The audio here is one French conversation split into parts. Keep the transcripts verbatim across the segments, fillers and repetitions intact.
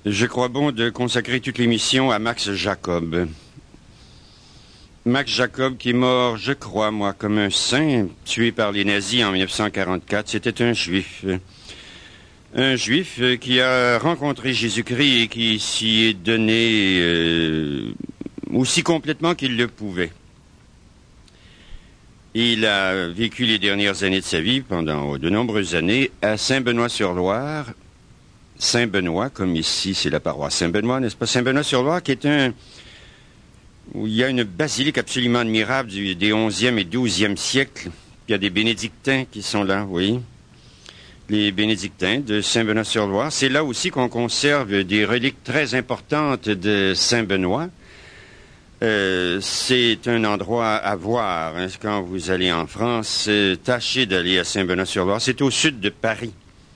Je crois bon de consacrer toute l'émission à Max Jacob. Max Jacob qui est mort, je crois, moi, comme un saint, tué par les nazis en mille neuf cent quarante-quatre. C'était un juif. Un juif qui a rencontré Jésus-Christ et qui s'y est donné euh, aussi complètement qu'il le pouvait. Il a vécu les dernières années de sa vie, pendant de nombreuses années, à Saint-Benoît-sur-Loire. Saint-Benoît, comme ici, c'est la paroisse Saint-Benoît, n'est-ce pas? Saint-Benoît-sur-Loire, qui est un... où il y a une basilique absolument admirable du, des onzième et douzième siècles. Il y a des bénédictins qui sont là, oui. Les bénédictins de Saint-Benoît-sur-Loire. C'est là aussi qu'on conserve des reliques très importantes de Saint-Benoît. Euh, c'est un endroit à voir, hein, quand vous allez en France. Euh, tâchez d'aller à Saint-Benoît-sur-Loire. C'est au sud de Paris.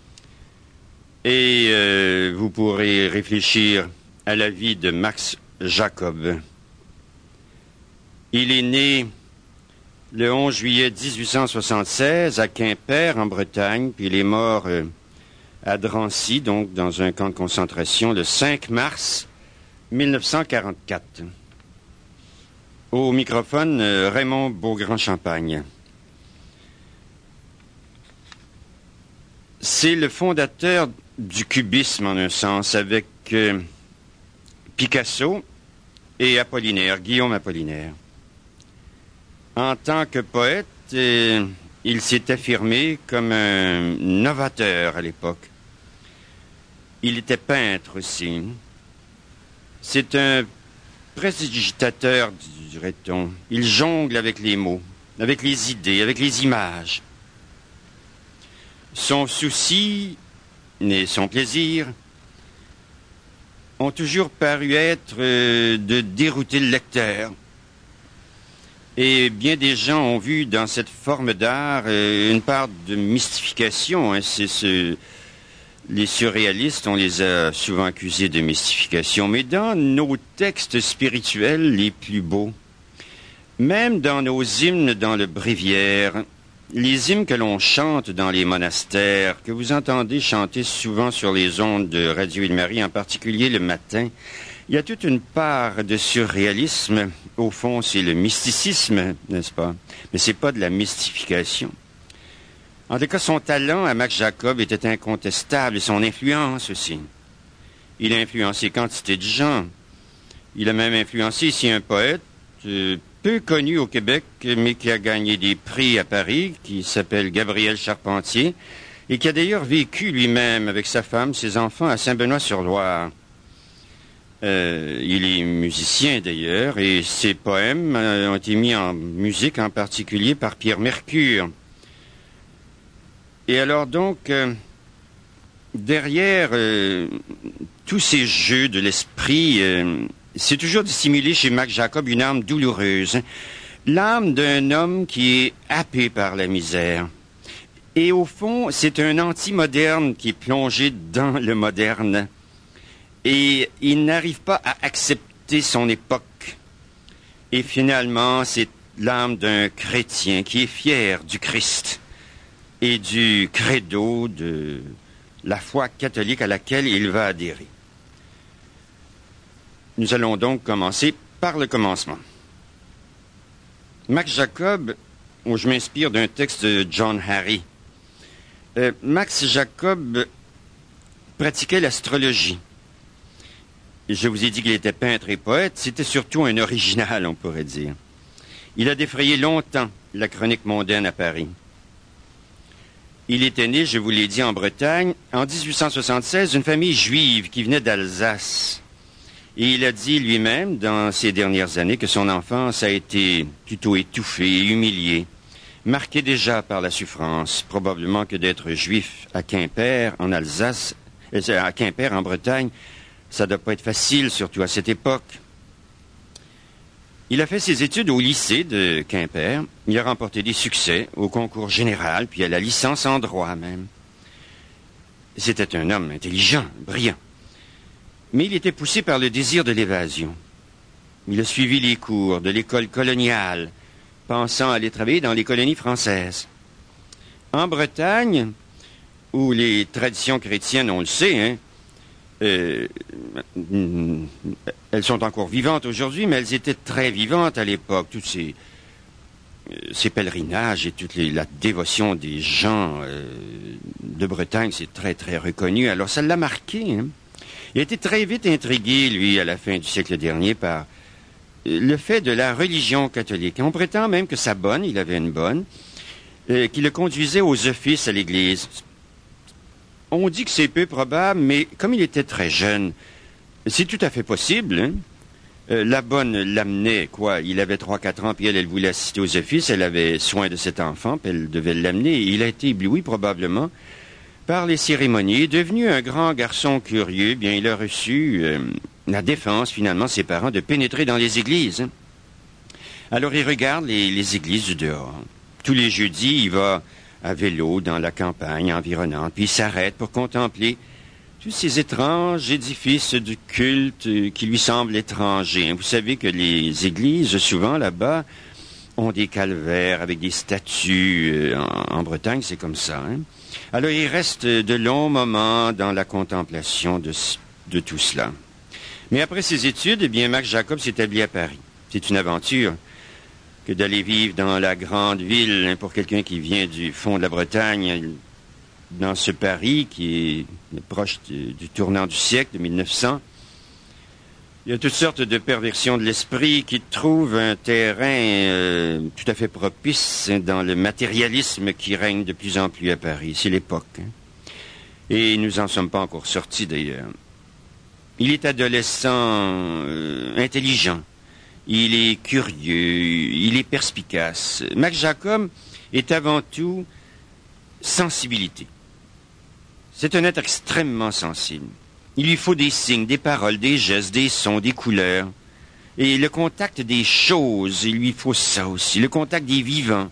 Et euh, vous pourrez réfléchir à la vie de Max Jacob. Il est né le onze juillet dix-huit cent soixante-seize à Quimper, en Bretagne, puis il est mort euh, à Drancy, donc dans un camp de concentration, le cinq mars mille neuf cent quarante-quatre. Au microphone, euh, Raymond Beaugrand-Champagne. C'est le fondateur du cubisme, en un sens, avec euh, Picasso et Apollinaire, Guillaume Apollinaire. En tant que poète, euh, il s'est affirmé comme un novateur à l'époque. Il était peintre aussi. C'est un prestidigitateur, dirait-on. Il jongle avec les mots, avec les idées, avec les images. Son souci et son plaisir ont toujours paru être euh, de dérouter le lecteur. Et bien des gens ont vu dans cette forme d'art euh, une part de mystification. Hein. C'est ce... Les surréalistes, on les a souvent accusés de mystification. Mais dans nos textes spirituels les plus beaux, même dans nos hymnes dans le bréviaire, les hymnes que l'on chante dans les monastères, que vous entendez chanter souvent sur les ondes de Radio Île-Marie, en particulier le matin, il y a toute une part de surréalisme. Au fond, c'est le mysticisme, n'est-ce pas? Mais c'est pas de la mystification. En tout cas, son talent à Max Jacob était incontestable et son influence aussi. Il a influencé quantité de gens. Il a même influencé ici un poète euh, peu connu au Québec, mais qui a gagné des prix à Paris, qui s'appelle Gabriel Charpentier, et qui a d'ailleurs vécu lui-même avec sa femme, ses enfants, à Saint-Benoît-sur-Loire. Euh, il est musicien d'ailleurs, et ses poèmes euh, ont été mis en musique, en particulier par Pierre Mercure. Et alors donc, euh, derrière euh, tous ces jeux de l'esprit, euh, c'est toujours dissimulé chez Max Jacob une âme douloureuse, l'âme d'un homme qui est happé par la misère. Et au fond, c'est un anti-moderne qui est plongé dans le moderne. Et il n'arrive pas à accepter son époque. Et finalement, c'est l'âme d'un chrétien qui est fier du Christ et du credo de la foi catholique à laquelle il va adhérer. Nous allons donc commencer par le commencement. Max Jacob, où je m'inspire d'un texte de John Harry. Euh, Max Jacob pratiquait l'astrologie. Je vous ai dit qu'il était peintre et poète. C'était surtout un original, on pourrait dire. Il a défrayé longtemps la chronique mondaine à Paris. Il était né, je vous l'ai dit, en Bretagne, en dix-huit cent soixante-seize, une famille juive qui venait d'Alsace. Et il a dit lui-même, dans ces dernières années, que son enfance a été plutôt étouffée et humiliée, marquée déjà par la souffrance, probablement que d'être juif à Quimper, en Alsace, à Quimper, en Bretagne, ça ne doit pas être facile, surtout à cette époque. Il a fait ses études au lycée de Quimper. Il a remporté des succès au concours général, puis à la licence en droit même. C'était un homme intelligent, brillant. Mais il était poussé par le désir de l'évasion. Il a suivi les cours de l'école coloniale, pensant aller travailler dans les colonies françaises. En Bretagne, où les traditions chrétiennes, on le sait, hein, euh, elles sont encore vivantes aujourd'hui, mais elles étaient très vivantes à l'époque. Tous ces, ces pèlerinages et toute les, la dévotion des gens euh, de Bretagne, c'est très, très reconnu. Alors, ça l'a marqué. Hein? Il a été très vite intrigué, lui, à la fin du siècle dernier, par le fait de la religion catholique. On prétend même que sa bonne, il avait une bonne, euh, qui le conduisait aux offices à l'église. On dit que c'est peu probable, mais comme il était très jeune, c'est tout à fait possible. Hein? Euh, la bonne l'amenait, quoi. Il avait trois quatre ans, puis elle, elle voulait assister aux offices. Elle avait soin de cet enfant, puis elle devait l'amener. Et il a été ébloui, probablement, par les cérémonies. Devenu un grand garçon curieux, bien, il a reçu euh, la défense, finalement, ses parents, de pénétrer dans les églises. Hein? Alors, il regarde les, les églises du dehors. Tous les jeudis, il va à vélo dans la campagne environnante, puis il s'arrête pour contempler tous ces étranges édifices de culte qui lui semblent étrangers. Vous savez que les églises, souvent là-bas, ont des calvaires avec des statues. En, en Bretagne, c'est comme ça. Hein? Alors, il reste de longs moments dans la contemplation de, de tout cela. Mais après ses études, eh bien, Max Jacob s'établit à Paris. C'est une aventure que d'aller vivre dans la grande ville, hein, pour quelqu'un qui vient du fond de la Bretagne, dans ce Paris qui est proche du, du tournant du siècle, de mille neuf cents. Il y a toutes sortes de perversions de l'esprit qui trouvent un terrain euh, tout à fait propice, hein, dans le matérialisme qui règne de plus en plus à Paris. C'est l'époque. Hein. Et nous n'en sommes pas encore sortis, d'ailleurs. Il est adolescent, euh, intelligent. Il est curieux, il est perspicace. Max Jacob est avant tout sensibilité. C'est un être extrêmement sensible. Il lui faut des signes, des paroles, des gestes, des sons, des couleurs. Et le contact des choses, il lui faut ça aussi, le contact des vivants.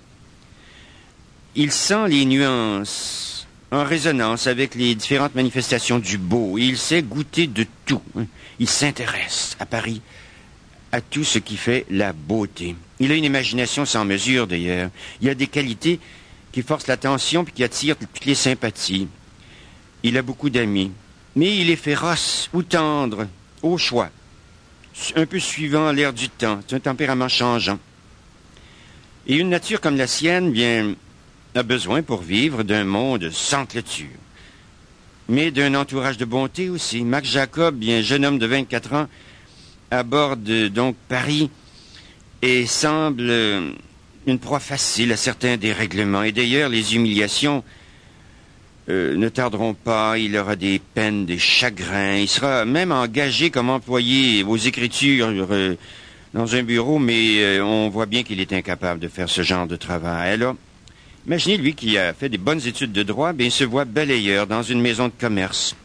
Il sent les nuances en résonance avec les différentes manifestations du beau. Et il sait goûter de tout. Il s'intéresse à Paris, à tout ce qui fait la beauté. Il a une imagination sans mesure, d'ailleurs. Il a des qualités qui forcent l'attention puis qui attirent toutes les sympathies. Il a beaucoup d'amis, mais il est féroce ou tendre, au choix, un peu suivant l'air du temps. C'est un tempérament changeant. Et une nature comme la sienne, bien, a besoin pour vivre d'un monde sans clôture, mais d'un entourage de bonté aussi. Max Jacob, bien jeune homme de vingt-quatre ans, aborde donc Paris et semble une proie facile à certains dérèglements. Et d'ailleurs, les humiliations euh, ne tarderont pas. Il aura des peines, des chagrins. Il sera même engagé comme employé aux écritures euh, dans un bureau, mais euh, on voit bien qu'il est incapable de faire ce genre de travail. Alors, imaginez lui qui a fait des bonnes études de droit, bien, il se voit balayeur dans une maison de commerce.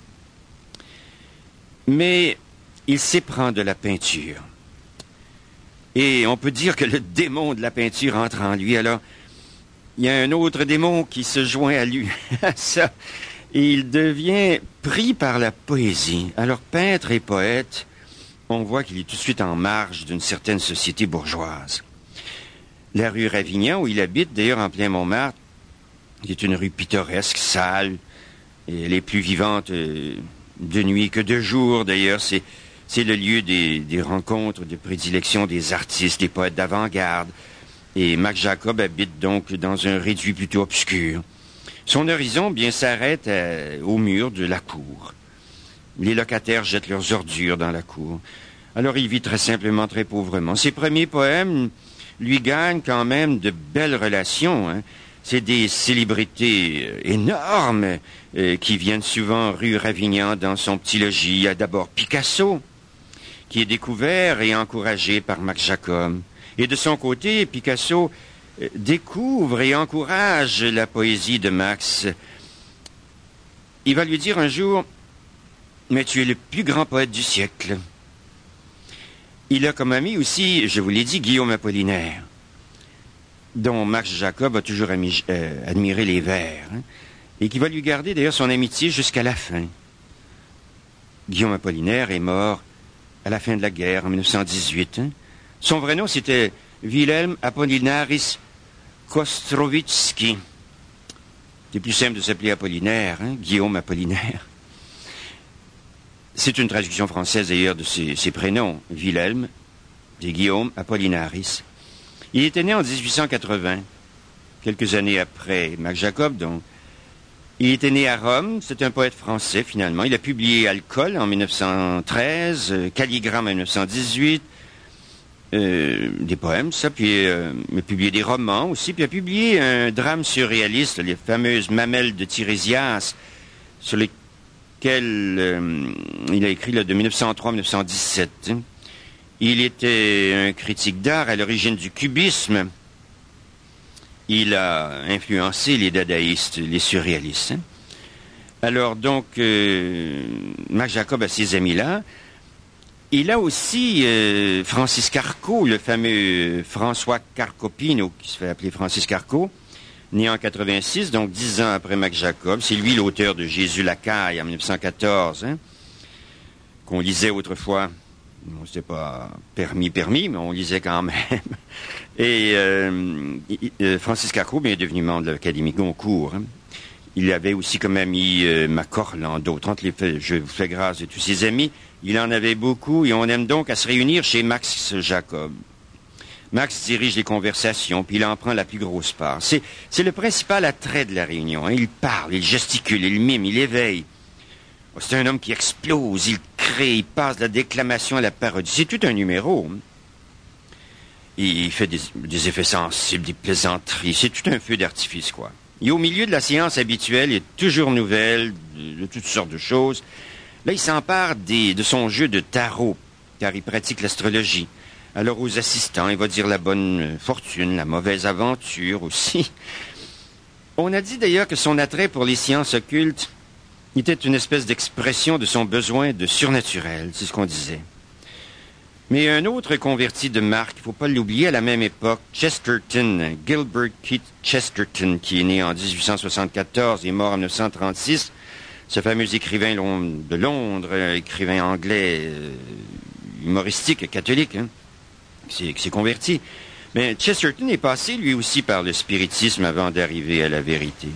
Mais il s'éprend de la peinture. Et on peut dire que le démon de la peinture entre en lui. Alors, il y a un autre démon qui se joint à lui. Ça, et il devient pris par la poésie. Alors, peintre et poète, on voit qu'il est tout de suite en marge d'une certaine société bourgeoise. La rue Ravignan, où il habite, d'ailleurs en plein Montmartre, est une rue pittoresque, sale, et elle est plus vivante euh, de nuit que de jour, d'ailleurs. C'est C'est le lieu des, des rencontres de prédilection des artistes, des poètes d'avant-garde. Et Max Jacob habite donc dans un réduit plutôt obscur. Son horizon, bien, s'arrête à, au mur de la cour. Les locataires jettent leurs ordures dans la cour. Alors il vit très simplement, très pauvrement. Ses premiers poèmes lui gagnent quand même de belles relations. Hein. C'est des célébrités énormes euh, qui viennent souvent rue Ravignan dans son petit logis. Il y a d'abord Picasso, qui est découvert et encouragé par Max Jacob. Et de son côté, Picasso euh, découvre et encourage la poésie de Max. Il va lui dire un jour, « Mais tu es le plus grand poète du siècle. » Il a comme ami aussi, je vous l'ai dit, Guillaume Apollinaire, dont Max Jacob a toujours ami, euh, admiré les vers, hein, et qui va lui garder d'ailleurs son amitié jusqu'à la fin. Guillaume Apollinaire est mort à la fin de la guerre, en mille neuf cent dix-huit. Hein. Son vrai nom, c'était Wilhelm Apollinaris Kostrovitsky. C'est plus simple de s'appeler Apollinaire, hein, Guillaume Apollinaire. C'est une traduction française d'ailleurs de ses, ses prénoms, Wilhelm, de Guillaume Apollinaris. Il était né en dix-huit cent quatre-vingts, quelques années après Max Jacob, donc. Il était né à Rome, c'est un poète français finalement. Il a publié Alcool en mille neuf cent treize, euh, Calligramme en mille neuf cent dix-huit, euh, des poèmes, ça, puis euh, il a publié des romans aussi, puis il a publié un drame surréaliste, les fameuses Mamelles de Tirésias, sur lesquelles euh, il a écrit là, de mille neuf cent trois à mille neuf cent dix-sept. Hein. Il était un critique d'art à l'origine du cubisme. Il a influencé les dadaïstes, les surréalistes. Hein. Alors donc, euh, Max Jacob a ces amis-là. Il a aussi euh, Francis Carco, le fameux François Carcopino, qui se fait appeler Francis Carco, né en quatre-vingt-six, donc dix ans après Max Jacob. C'est lui l'auteur de Jésus Lacaille en mille neuf cent quatorze, hein, qu'on lisait autrefois. Bon, c'était pas permis, permis, mais on lisait quand même. Et euh, euh, Francis Carco bien, est devenu membre de l'Académie Goncourt. Hein. Il avait aussi comme ami euh, Macorlan, d'autres. Entre les faits, je vous fais grâce de tous ses amis. Il en avait beaucoup et on aime donc à se réunir chez Max Jacob. Max dirige les conversations, puis il en prend la plus grosse part. C'est, c'est le principal attrait de la réunion. Hein. Il parle, il gesticule, il mime, il éveille. C'est un homme qui explose, il crée, il passe de la déclamation à la parodie. C'est tout un numéro. Il fait des, des effets sensibles, des plaisanteries. C'est tout un feu d'artifice, quoi. Et au milieu de la séance habituelle, il est toujours nouvelle, de, de toutes sortes de choses. Là, il s'empare des, de son jeu de tarot, car il pratique l'astrologie. Alors, aux assistants, il va dire la bonne fortune, la mauvaise aventure aussi. On a dit d'ailleurs que son attrait pour les sciences occultes était une espèce d'expression de son besoin de surnaturel, c'est ce qu'on disait. Mais un autre converti de marque, il ne faut pas l'oublier, à la même époque, Chesterton, Gilbert Keith Chesterton, qui est né en dix-huit cent soixante-quatorze et mort en mille neuf cent trente-six, ce fameux écrivain de Londres, écrivain anglais, euh, humoristique, catholique, hein, qui s'est converti. Mais Chesterton est passé, lui aussi, par le spiritisme avant d'arriver à la vérité.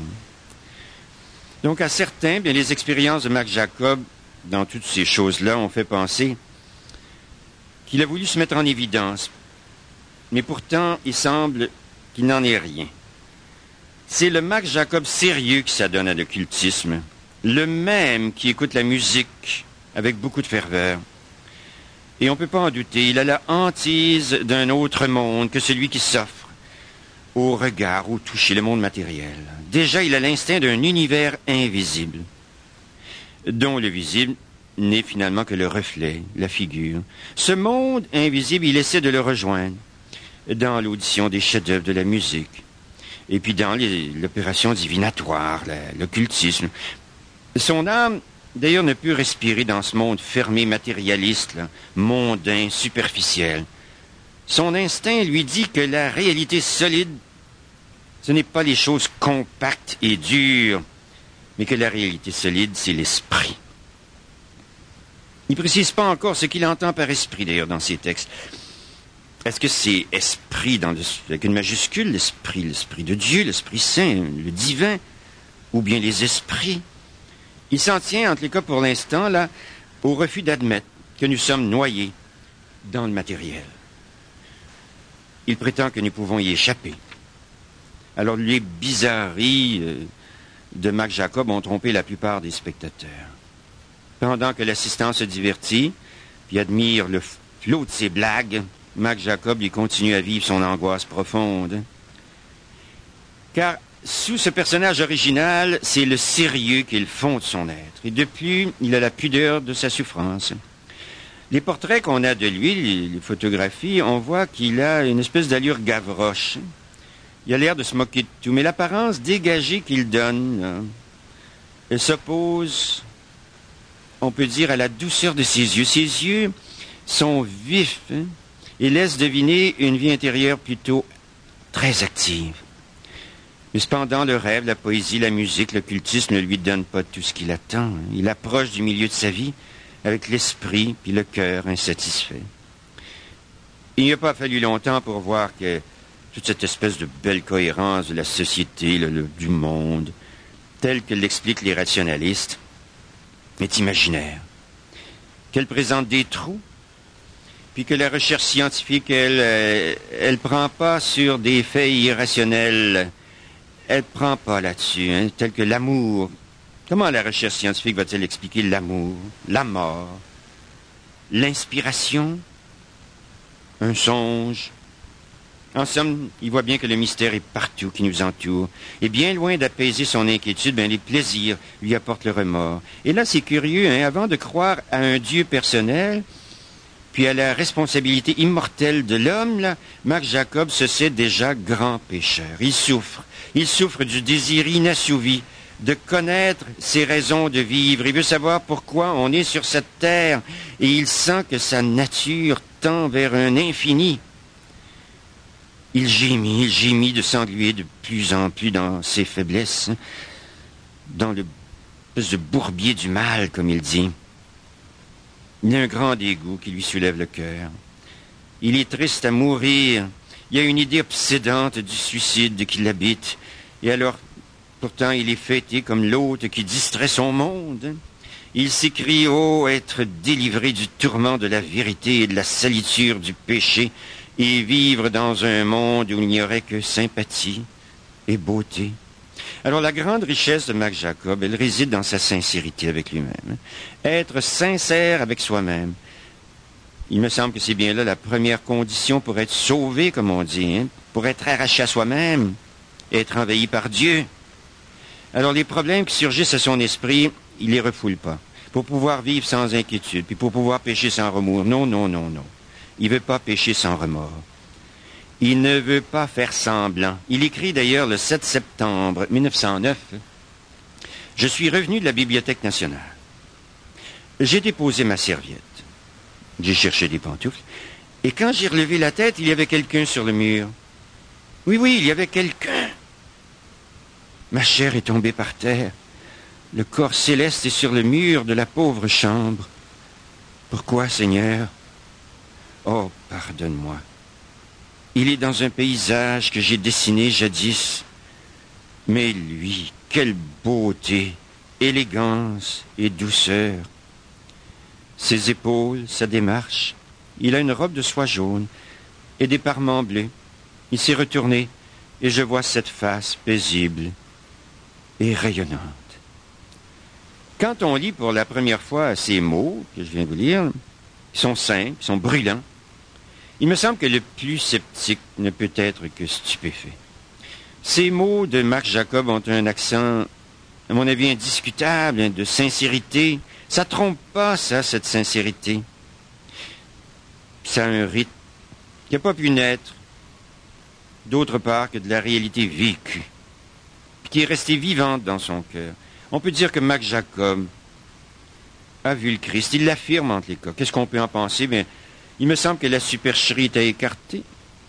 Donc, à certains, bien, les expériences de Max Jacob, dans toutes ces choses-là, ont fait penser qu'il a voulu se mettre en évidence. Mais pourtant, il semble qu'il n'en est rien. C'est le Max Jacob sérieux qui s'adonne à l'occultisme. Le même qui écoute la musique avec beaucoup de ferveur. Et on ne peut pas en douter, il a la hantise d'un autre monde que celui qui s'offre au regard, au toucher, le monde matériel. Déjà, il a l'instinct d'un univers invisible, dont le visible n'est finalement que le reflet, la figure. Ce monde invisible, il essaie de le rejoindre dans l'audition des chefs-d'œuvre de la musique, et puis dans les, l'opération divinatoire, la, l'occultisme. Son âme, d'ailleurs, ne peut respirer dans ce monde fermé, matérialiste, là, mondain, superficiel. Son instinct lui dit que la réalité solide, ce n'est pas les choses compactes et dures, mais que la réalité solide, c'est l'esprit. Il ne précise pas encore ce qu'il entend par esprit, d'ailleurs, dans ses textes. Est-ce que c'est esprit, dans le, avec une majuscule, l'esprit, l'esprit de Dieu, l'esprit saint, le divin, ou bien les esprits? Il s'en tient, entre les cas pour l'instant, là, au refus d'admettre que nous sommes noyés dans le matériel. Il prétend que nous pouvons y échapper. Alors, les bizarreries euh, de Max Jacob ont trompé la plupart des spectateurs. Pendant que l'assistant se divertit, puis admire le flot de ses blagues, Max Jacob lui continue à vivre son angoisse profonde. Car sous ce personnage original, c'est le sérieux qui est le fond de son être. Et depuis, il a la pudeur de sa souffrance. Les portraits qu'on a de lui, les, les photographies, on voit qu'il a une espèce d'allure Gavroche. Il a l'air de se moquer de tout, mais l'apparence dégagée qu'il donne, là, elle s'oppose, on peut dire, à la douceur de ses yeux. Ses yeux sont vifs, hein, et laissent deviner une vie intérieure plutôt très active. Mais cependant, le rêve, la poésie, la musique, l'occultisme ne lui donnent pas tout ce qu'il attend. Hein. Il approche du milieu de sa vie avec l'esprit puis le cœur insatisfait. Il n'y a pas fallu longtemps pour voir que toute cette espèce de belle cohérence de la société, le, le, du monde, telle que l'expliquent les rationalistes, est imaginaire. qu'elle présente des trous, puis que la recherche scientifique, elle, euh, elle prend pas sur des faits irrationnels. Elle prend pas là-dessus, hein, tel que l'amour. Comment la recherche scientifique va-t-elle expliquer l'amour, la mort, l'inspiration, un songe? En somme, il voit bien que le mystère est partout qui nous entoure. Et bien loin d'apaiser son inquiétude, ben, les plaisirs lui apportent le remords. Et là, c'est curieux, hein, avant de croire à un Dieu personnel, puis à la responsabilité immortelle de l'homme, là, Marc Jacob se sait déjà grand pécheur. Il souffre. Il souffre du désir inassouvi de connaître ses raisons de vivre. Il veut savoir pourquoi on est sur cette terre. Et il sent que sa nature tend vers un infini. Il gémit, il gémit de s'engluer de plus en plus dans ses faiblesses, hein, dans le espèce de bourbier du mal, comme il dit. Il y a un grand dégoût qui lui soulève le cœur. Il est triste à mourir. Il y a une idée obsédante du suicide qui l'habite. Et alors, pourtant, il est fêté comme l'hôte qui distrait son monde. Il s'écrie, oh, être délivré du tourment de la vérité et de la salitude du péché, et vivre dans un monde où il n'y aurait que sympathie et beauté. Alors, la grande richesse de Marc Jacob, elle réside dans sa sincérité avec lui-même. Être sincère avec soi-même. Il me semble que c'est bien là la première condition pour être sauvé, comme on dit, hein, pour être arraché à soi-même, être envahi par Dieu. Alors, les problèmes qui surgissent à son esprit, il les refoule pas. Pour pouvoir vivre sans inquiétude, puis pour pouvoir pécher sans remords. Non, non, non, non. Il ne veut pas pécher sans remords. Il ne veut pas faire semblant. Il écrit d'ailleurs le sept septembre mille neuf cent neuf, « Je suis revenu de la Bibliothèque nationale. J'ai déposé ma serviette. J'ai cherché des pantoufles. Et quand j'ai relevé la tête, il y avait quelqu'un sur le mur. Oui, oui, il y avait quelqu'un. Ma chair est tombée par terre. Le corps céleste est sur le mur de la pauvre chambre. Pourquoi, Seigneur? Oh, pardonne-moi. Il est dans un paysage que j'ai dessiné jadis. Mais lui, quelle beauté, élégance et douceur. Ses épaules, sa démarche. Il a une robe de soie jaune et des parements bleus. Il s'est retourné et je vois cette face paisible et rayonnante. Quand on lit pour la première fois ces mots que je viens de vous lire, ils sont simples, ils sont brûlants. Il me semble que le plus sceptique ne peut être que stupéfait. Ces mots de Marc Jacob ont un accent, à mon avis, indiscutable, de sincérité. Ça trompe pas, ça, cette sincérité. Ça a un rythme qui n'a pas pu naître, d'autre part que de la réalité vécue, qui est restée vivante dans son cœur. On peut dire que Marc Jacob a vu le Christ. Il l'affirme entre les cas. Qu'est-ce qu'on peut en penser? Bien, il me semble que la supercherie est à écarter.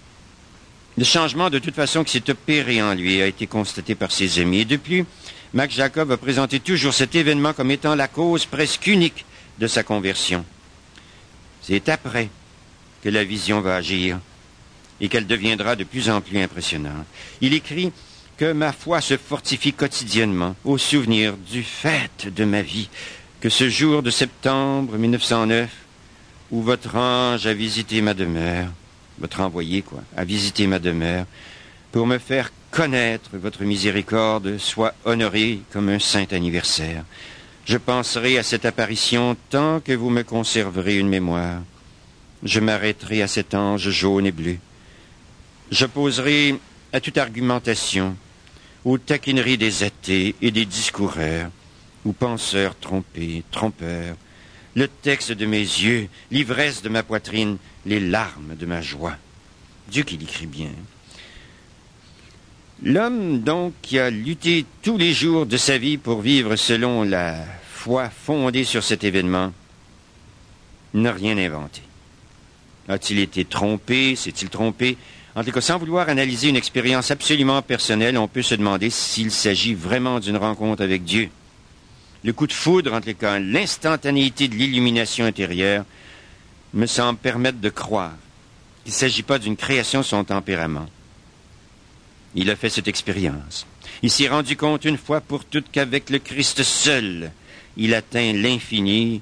Le changement, de toute façon, qui s'est opéré en lui a été constaté par ses amis. Et depuis, Marc Jacob a présenté toujours cet événement comme étant la cause presque unique de sa conversion. C'est après que la vision va agir et qu'elle deviendra de plus en plus impressionnante. Il écrit que ma foi se fortifie quotidiennement au souvenir du fait de ma vie, que ce jour de septembre mille neuf cent neuf, où votre ange a visité ma demeure, votre envoyé, quoi, a visité ma demeure, pour me faire connaître votre miséricorde, soit honoré comme un saint anniversaire. Je penserai à cette apparition tant que vous me conserverez une mémoire. Je m'arrêterai à cet ange jaune et bleu. J'opposerai à toute argumentation, aux taquineries des athées et des discoureurs, aux penseurs trompés, trompeurs, le texte de mes yeux, l'ivresse de ma poitrine, les larmes de ma joie. Dieu qu'il écrit bien. L'homme, donc, qui a lutté tous les jours de sa vie pour vivre selon la foi fondée sur cet événement, n'a rien inventé. A-t-il été trompé? S'est-il trompé? En tout cas, sans vouloir analyser une expérience absolument personnelle, on peut se demander s'il s'agit vraiment d'une rencontre avec Dieu. Le coup de foudre, entre les cas, l'instantanéité de l'illumination intérieure, me semble permettre de croire qu'il ne s'agit pas d'une création de son tempérament. Il a fait cette expérience. Il s'est rendu compte une fois pour toutes qu'avec le Christ seul, il atteint l'infini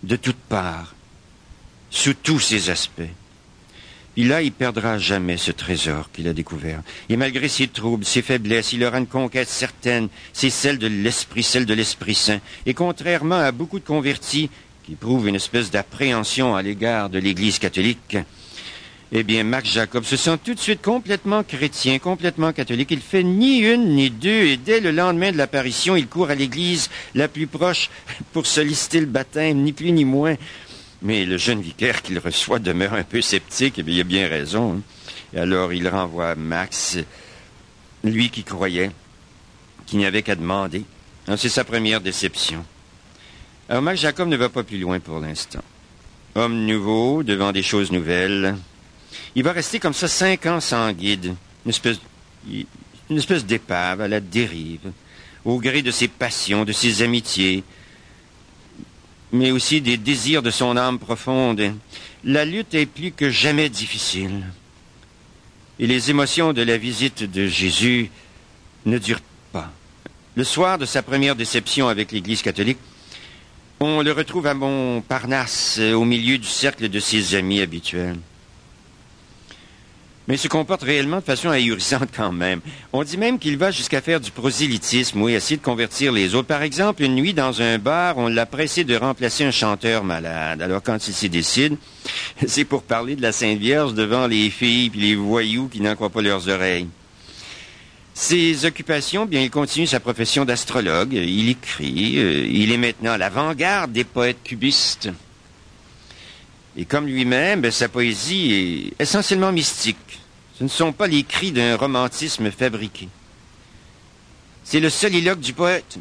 de toutes parts, sous tous ses aspects. Puis là, il perdra jamais ce trésor qu'il a découvert. Et malgré ses troubles, ses faiblesses, il aura une conquête certaine. C'est celle de l'Esprit, celle de l'Esprit Saint. Et contrairement à beaucoup de convertis qui prouvent une espèce d'appréhension à l'égard de l'Église catholique, eh bien, Max Jacob se sent tout de suite complètement chrétien, complètement catholique. Il fait ni une ni deux, et dès le lendemain de l'apparition, il court à l'église la plus proche pour solliciter le baptême, ni plus ni moins. Mais le jeune vicaire qu'il reçoit demeure un peu sceptique, et bien, il a bien raison. Hein. Et alors, il renvoie Max, lui qui croyait qu'il n'y avait qu'à demander. Alors, c'est sa première déception. Alors, Max Jacob ne va pas plus loin pour l'instant. Homme nouveau, devant des choses nouvelles... Il va rester comme ça cinq ans sans guide, une espèce, une espèce d'épave à la dérive, au gré de ses passions, de ses amitiés, mais aussi des désirs de son âme profonde. La lutte est plus que jamais difficile. Et les émotions de la visite de Jésus ne durent pas. Le soir de sa première déception avec l'Église catholique, on le retrouve à Montparnasse, au milieu du cercle de ses amis habituels. Mais il se comporte réellement de façon ahurissante quand même. On dit même qu'il va jusqu'à faire du prosélytisme, oui, essayer de convertir les autres. Par exemple, une nuit dans un bar, on l'a pressé de remplacer un chanteur malade. Alors quand il s'y décide, c'est pour parler de la Sainte Vierge devant les filles et les voyous qui n'en croient pas leurs oreilles. Ses occupations, bien, il continue sa profession d'astrologue. Il écrit. Euh, il est maintenant à l'avant-garde des poètes cubistes. Et comme lui-même, ben, sa poésie est essentiellement mystique. Ce ne sont pas les cris d'un romantisme fabriqué. C'est le soliloque du poète.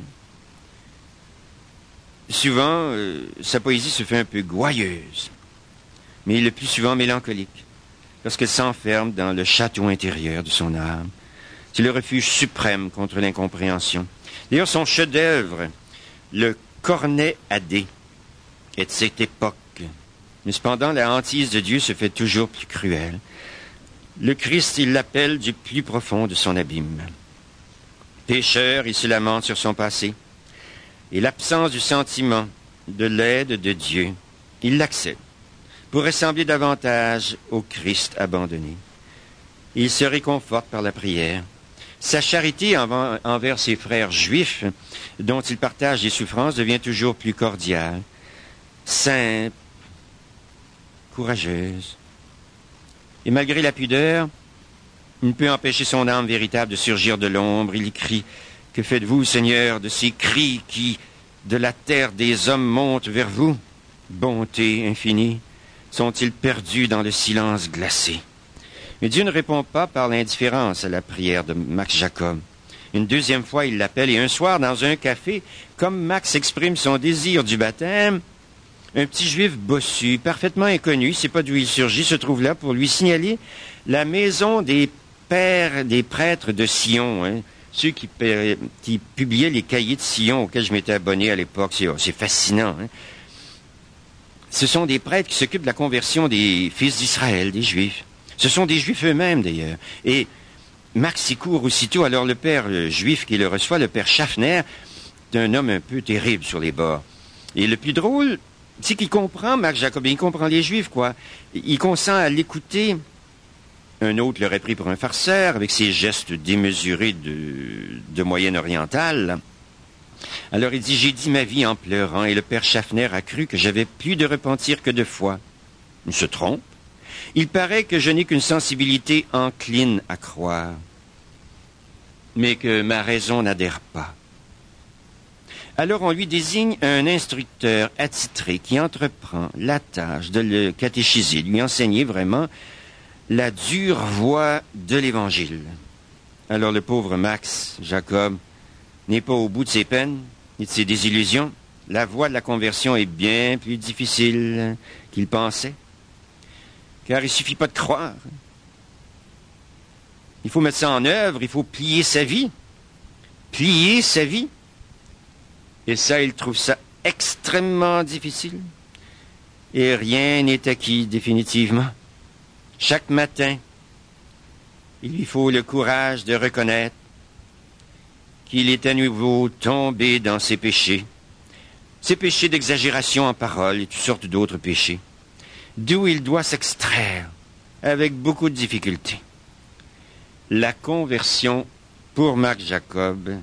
Souvent, euh, sa poésie se fait un peu gouailleuse, mais le plus souvent mélancolique, lorsqu'elle s'enferme dans le château intérieur de son âme. C'est le refuge suprême contre l'incompréhension. D'ailleurs, son chef-d'œuvre, le Cornet à dés, est de cette époque. Mais cependant, la hantise de Dieu se fait toujours plus cruelle. Le Christ, il l'appelle du plus profond de son abîme. Pécheur, il se lamente sur son passé. Et l'absence du sentiment de l'aide de Dieu, il l'accepte pour ressembler davantage au Christ abandonné. Il se réconforte par la prière. Sa charité envers ses frères juifs, dont il partage les souffrances, devient toujours plus cordiale, simple, courageuse. Et malgré la pudeur, il ne peut empêcher son âme véritable de surgir de l'ombre. Il crie, « Que faites-vous, Seigneur, de ces cris qui, de la terre des hommes, montent vers vous? Bonté infinie, sont-ils perdus dans le silence glacé? » Mais Dieu ne répond pas par l'indifférence à la prière de Max Jacob. Une deuxième fois, il l'appelle, et un soir, dans un café, comme Max exprime son désir du baptême, un petit juif bossu, parfaitement inconnu, il ne sait pas d'où il surgit, se trouve là pour lui signaler la maison des pères, des prêtres de Sion, hein, ceux qui, qui publiaient les cahiers de Sion auxquels je m'étais abonné à l'époque. C'est, oh, c'est fascinant. Hein. Ce sont des prêtres qui s'occupent de la conversion des fils d'Israël, des Juifs. Ce sont des Juifs eux-mêmes, d'ailleurs. Et Max y court aussitôt. Alors le père le juif qui le reçoit, le père Schaffner, est un homme un peu terrible sur les bords. Et le plus drôle, c'est qu'il comprend, Max Jacob, il comprend les Juifs, quoi. Il consent à l'écouter. Un autre l'aurait pris pour un farceur, avec ses gestes démesurés de, de Moyen-Oriental. Alors il dit, j'ai dit ma vie en pleurant, et le père Schaffner a cru que j'avais plus de repentir que de foi. Il se trompe. Il paraît que je n'ai qu'une sensibilité encline à croire, mais que ma raison n'adhère pas. Alors on lui désigne un instructeur attitré qui entreprend la tâche de le catéchiser, de lui enseigner vraiment la dure voie de l'Évangile. Alors le pauvre Max Jacob n'est pas au bout de ses peines ni de ses désillusions. La voie de la conversion est bien plus difficile qu'il pensait, car il suffit pas de croire. Il faut mettre ça en œuvre, il faut plier sa vie. Plier sa vie. Et ça, il trouve ça extrêmement difficile. Et rien n'est acquis définitivement. Chaque matin, il lui faut le courage de reconnaître qu'il est à nouveau tombé dans ses péchés, ses péchés d'exagération en parole et toutes sortes d'autres péchés, d'où il doit s'extraire avec beaucoup de difficultés. La conversion pour Marc Jacob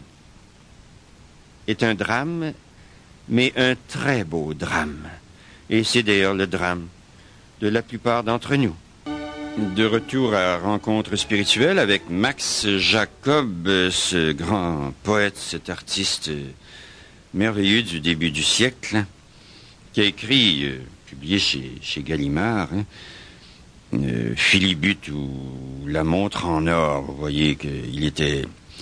est un drame, mais un très beau drame. Et c'est d'ailleurs le drame de la plupart d'entre nous. De retour à Rencontre spirituelle avec Max Jacob, ce grand poète, cet artiste merveilleux du début du siècle, qui a écrit, euh, publié chez, chez Gallimard, hein, euh, Philibut ou La montre en or. Vous voyez qu'il était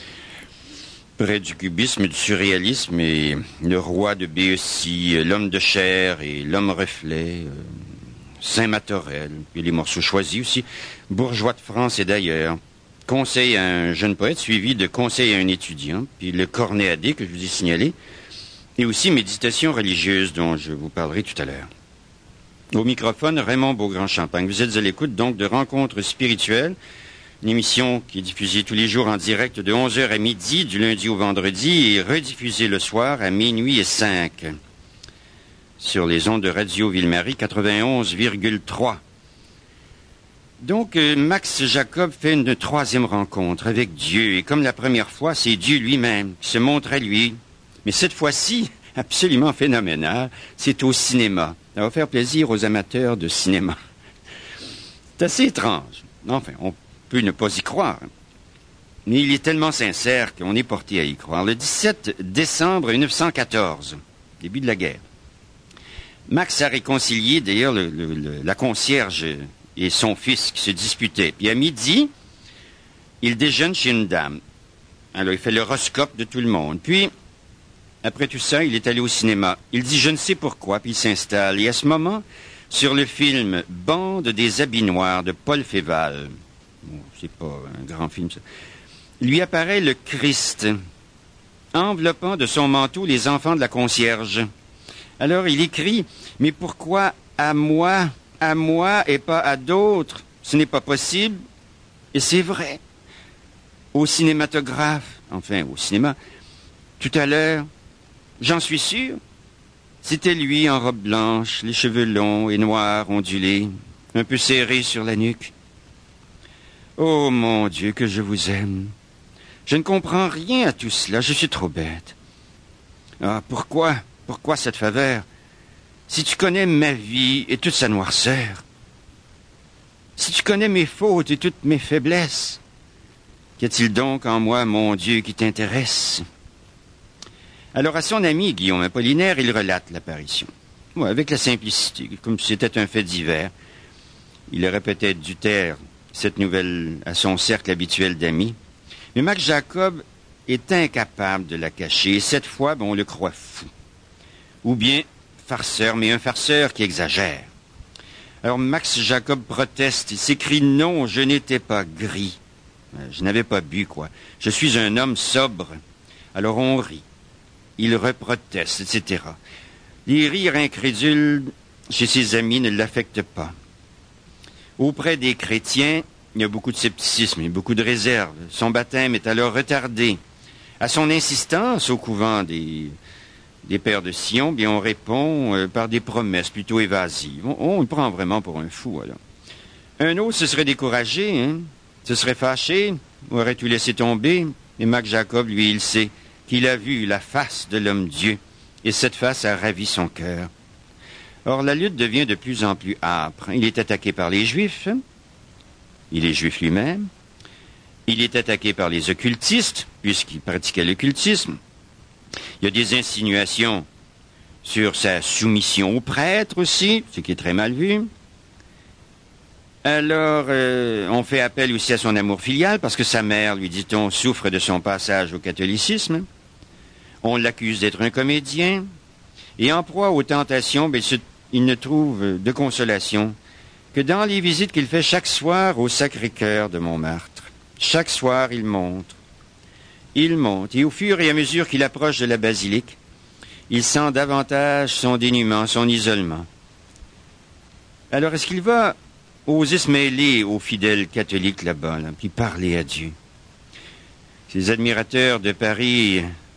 près du cubisme, du surréalisme, et le roi de Béotie, l'homme de chair et l'homme reflet, euh, Saint-Matorel, puis les morceaux choisis aussi, bourgeois de France et d'ailleurs, conseil à un jeune poète suivi de conseil à un étudiant, puis le Cornéadé que je vous ai signalé, et aussi méditation religieuse dont je vous parlerai tout à l'heure. Au microphone, Raymond Beaugrand-Champagne. Vous êtes à l'écoute donc de Rencontres spirituelles, une émission qui est diffusée tous les jours en direct de onze heures à midi, du lundi au vendredi, et rediffusée le soir à minuit et cinq. Sur les ondes de Radio Ville-Marie quatre-vingt-onze virgule trois. Donc, euh, Max Jacob fait une troisième rencontre avec Dieu, et comme la première fois, c'est Dieu lui-même qui se montre à lui. Mais cette fois-ci, absolument phénoménal, c'est au cinéma. Ça va faire plaisir aux amateurs de cinéma. C'est assez étrange. Enfin, on peut ne pas y croire. Mais il est tellement sincère qu'on est porté à y croire. Le dix-sept décembre mille neuf cent quatorze, début de la guerre, Max a réconcilié, d'ailleurs, le, le, le, la concierge et son fils qui se disputaient. Puis à midi, il déjeune chez une dame. Alors, il fait l'horoscope de tout le monde. Puis, après tout ça, il est allé au cinéma. Il dit « je ne sais pourquoi », puis il s'installe. Et à ce moment, sur le film « Bande des habits noirs » de Paul Féval, bon, c'est pas un grand film, ça, lui apparaît le Christ, enveloppant de son manteau les enfants de la concierge. Alors il écrit « mais pourquoi à moi, à moi et pas à d'autres? Ce n'est pas possible. » Et c'est vrai. Au cinématographe, enfin au cinéma, tout à l'heure, j'en suis sûr, c'était lui en robe blanche, les cheveux longs et noirs ondulés, un peu serrés sur la nuque. Oh mon Dieu, que je vous aime. Je ne comprends rien à tout cela, je suis trop bête. Ah, pourquoi, pourquoi cette faveur? Si tu connais ma vie et toute sa noirceur, si tu connais mes fautes et toutes mes faiblesses, qu'y a-t-il donc en moi, mon Dieu, qui t'intéresse? Alors à son ami Guillaume Apollinaire, il relate l'apparition. Ouais, avec la simplicité, comme si c'était un fait divers. Il aurait peut-être dû taire cette nouvelle à son cercle habituel d'amis. Mais Max Jacob est incapable de la cacher. Et cette fois, bon, on le croit fou. Ou bien farceur, mais un farceur qui exagère. Alors Max Jacob proteste. Il s'écrie « Non, je n'étais pas gris. Je n'avais pas bu, quoi. Je suis un homme sobre. » Alors on rit. Il reproteste, et cetera. Les rires incrédules chez ses amis ne l'affectent pas. Auprès des chrétiens, il y a beaucoup de scepticisme et beaucoup de réserve. Son baptême est alors retardé. À son insistance au couvent des, des pères de Sion, bien on répond euh, par des promesses plutôt évasives. On, on le prend vraiment pour un fou, alors. Un autre se serait découragé, hein, se serait fâché, aurait tout laissé tomber. Et Max Jacob, lui, il sait qu'il a vu la face de l'homme-dieu, et cette face a ravi son cœur. Or, la lutte devient de plus en plus âpre. Il est attaqué par les Juifs, il est juif lui-même, il est attaqué par les occultistes, puisqu'il pratiquait l'occultisme. Il y a des insinuations sur sa soumission au prêtre aussi, ce qui est très mal vu. Alors, euh, on fait appel aussi à son amour filial, parce que sa mère, lui dit-on, souffre de son passage au catholicisme. On l'accuse d'être un comédien. Et en proie aux tentations, ben, il, se, il ne trouve de consolation que dans les visites qu'il fait chaque soir au Sacré-Cœur de Montmartre. Chaque soir, il monte. Il monte. Et au fur et à mesure qu'il approche de la basilique, il sent davantage son dénuement, son isolement. Alors, est-ce qu'il va oser se mêler aux fidèles catholiques là-bas, là, puis parler à Dieu? Ses admirateurs de Paris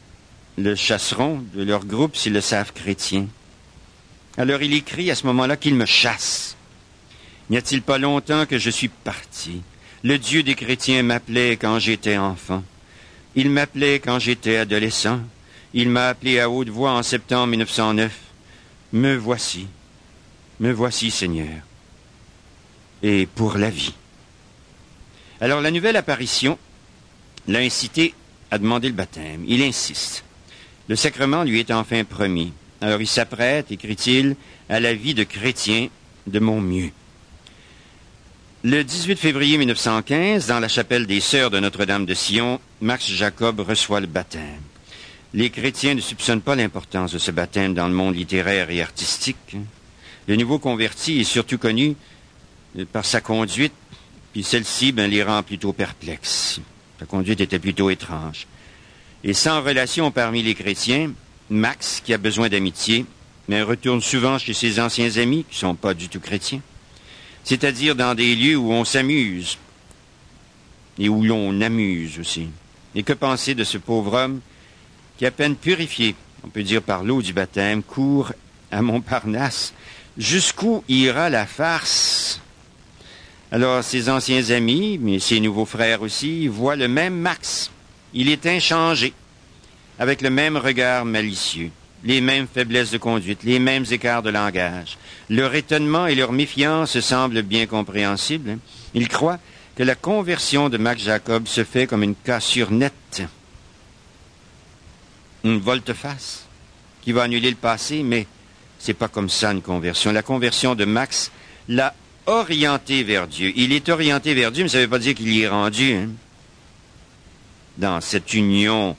le chasseront de leur groupe s'ils le savent chrétien. Alors il écrit à ce moment-là qu'il me chasse. N'y a-t-il pas longtemps que je suis parti? Le Dieu des chrétiens m'appelait quand j'étais enfant. Il m'appelait quand j'étais adolescent. Il m'a appelé à haute voix en septembre mille neuf cent neuf. Me voici, me voici, Seigneur, et pour la vie. Alors la nouvelle apparition l'a incité à demander le baptême. Il insiste. Le sacrement lui est enfin promis. Alors il s'apprête, écrit-il, à la vie de chrétien de mon mieux. Le dix-huit février mille neuf cent quinze, dans la chapelle des Sœurs de Notre-Dame de Sion, Max Jacob reçoit le baptême. Les chrétiens ne soupçonnent pas l'importance de ce baptême dans le monde littéraire et artistique. Le nouveau converti est surtout connu par sa conduite, puis celle-ci ben, les rend plutôt perplexes. Sa conduite était plutôt étrange. Et sans relation parmi les chrétiens, Max, qui a besoin d'amitié, mais retourne souvent chez ses anciens amis, qui ne sont pas du tout chrétiens, c'est-à-dire dans des lieux où on s'amuse et où l'on amuse aussi. Et que penser de ce pauvre homme qui, à peine purifié, on peut dire par l'eau du baptême, court à Montparnasse? Jusqu'où ira la farce? Alors, ses anciens amis, mais ses nouveaux frères aussi, voient le même Max. Il est inchangé, avec le même regard malicieux, les mêmes faiblesses de conduite, les mêmes écarts de langage. Leur étonnement et leur méfiance semblent bien compréhensibles. Ils croient que la conversion de Max Jacob se fait comme une cassure nette, une volte-face qui va annuler le passé, mais c'est pas comme ça une conversion. La conversion de Max l'a orienté vers Dieu. Il est orienté vers Dieu, mais ça ne veut pas dire qu'il y est rendu. Hein? Dans cette union